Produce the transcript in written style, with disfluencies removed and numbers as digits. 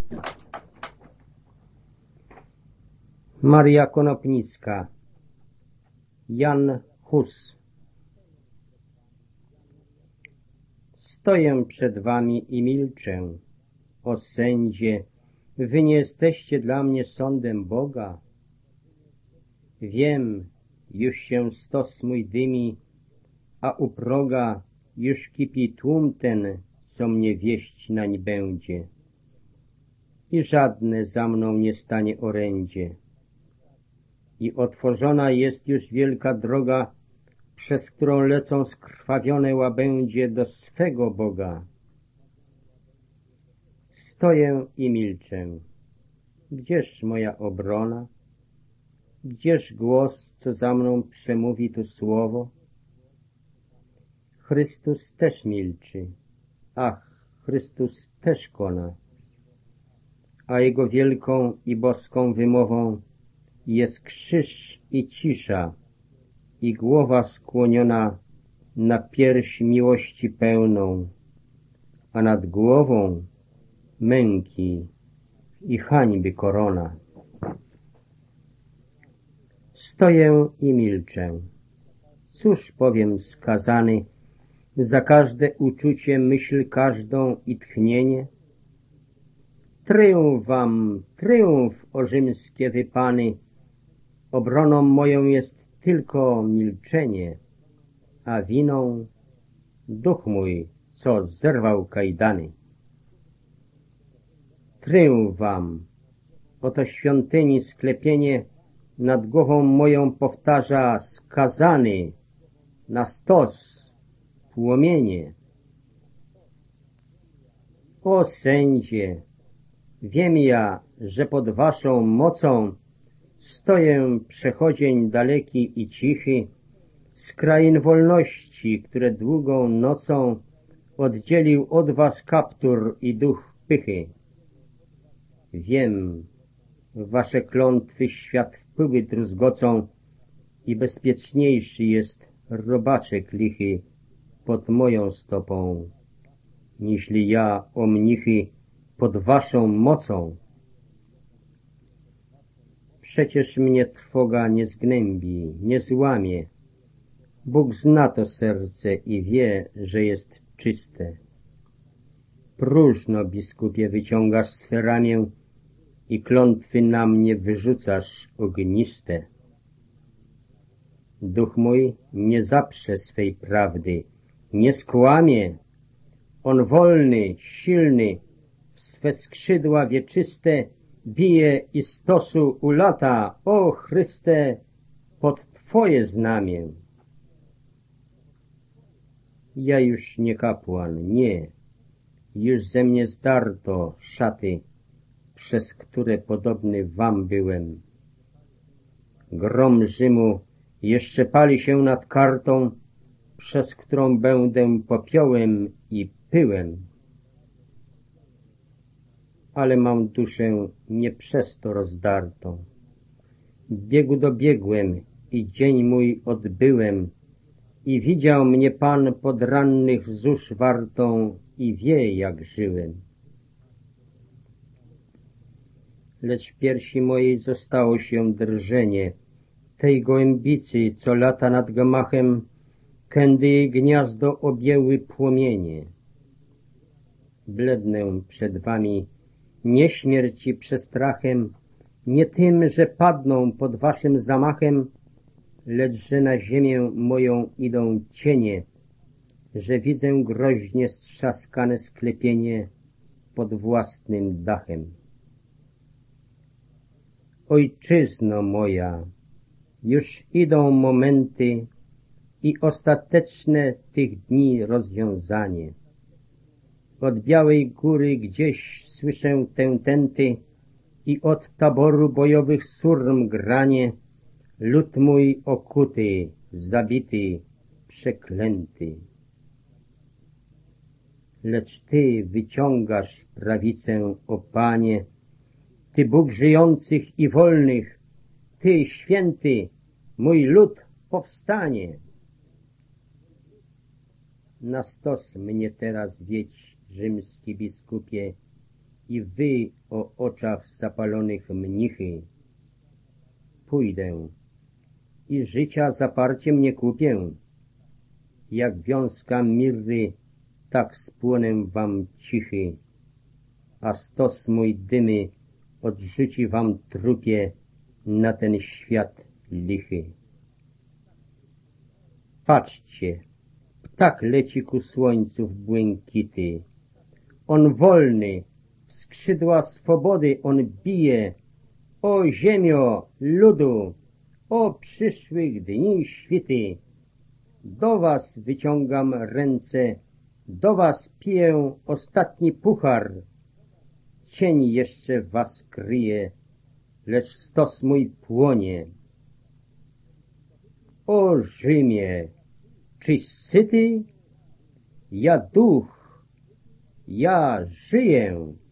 Maria Konopnicka, Jan Hus. Stoję przed wami i milczę. O sędzie, wy nie jesteście dla mnie sądem Boga. Wiem, już się stos mój dymi, a u proga już kipi tłum ten, co mnie wieść nań będzie. I żadne za mną nie stanie orędzie. I otworzona jest już wielka droga, przez którą lecą skrwawione łabędzie do swego Boga. Stoję i milczę. Gdzież moja obrona? Gdzież głos, co za mną przemówi tu słowo? Chrystus też milczy. Ach, Chrystus też kona. A Jego wielką i boską wymową jest krzyż i cisza i głowa skłoniona na pierś miłości pełną, a nad głową męki i hańby korona. Stoję i milczę. Cóż powiem skazany za każde uczucie, myśl każdą i tchnienie? Tryumf wam, tryumf, o rzymskie wypany, obroną moją jest tylko milczenie, a winą duch mój, co zerwał kajdany. Tryumf wam, oto świątyni sklepienie nad głową moją powtarza skazany na stos płomienie. O sędzie, wiem ja, że pod waszą mocą stoję przechodzień daleki i cichy z krain wolności, które długą nocą oddzielił od was kaptur i duch pychy. Wiem, wasze klątwy świat wpływy druzgocą i bezpieczniejszy jest robaczek lichy pod moją stopą, niźli ja, o mnichy, pod waszą mocą. Przecież mnie trwoga nie zgnębi, nie złamie. Bóg zna to serce i wie, że jest czyste. Próżno, biskupie, wyciągasz swe ramię i klątwy na mnie wyrzucasz ogniste. Duch mój nie zaprze swej prawdy, nie skłamie. On wolny, silny, w swe skrzydła wieczyste bije i stosu ulata, o Chryste, pod Twoje znamię. Ja już nie kapłan, nie, już ze mnie zdarto szaty, przez które podobny wam byłem. Grom Rzymu jeszcze pali się nad kartą, przez którą będę popiołem i pyłem. Ale mam duszę nie przez to rozdartą. Biegu dobiegłem i dzień mój odbyłem i widział mnie Pan pod rannych zórz wartą i wie, jak żyłem. Lecz w piersi mojej zostało się drżenie tej gołębicy, co lata nad gemachem, kędy jej gniazdo objęły płomienie. Blednę przed wami, nie śmierci przestrachem, nie tym, że padną pod waszym zamachem, lecz że na ziemię moją idą cienie, że widzę groźnie strzaskane sklepienie pod własnym dachem. Ojczyzno moja, już idą momenty i ostateczne tych dni rozwiązanie. Od Białej Góry gdzieś słyszę tętenty i od taboru bojowych surm granie, lud mój okuty, zabity, przeklęty. Lecz Ty wyciągasz prawicę, o Panie, Ty Bóg żyjących i wolnych, Ty święty, mój lud powstanie. Na stos mnie teraz wiedź, rzymski biskupie, i wy o oczach zapalonych mnichy. Pójdę i życia zaparcie mnie kupię. Jak wiązka mirry, tak spłonę wam cichy, a stos mój dymy odrzuci wam trupie na ten świat lichy. Patrzcie, ptak leci ku słońcu w błękity. On wolny, w skrzydła swobody on bije. O ziemio, ludu, o przyszłych dni świty. Do was wyciągam ręce, do was piję ostatni puchar. Cień jeszcze was kryje, lecz stos mój płonie. O Rzymie, czyś syty? Ja duch, ja żyję.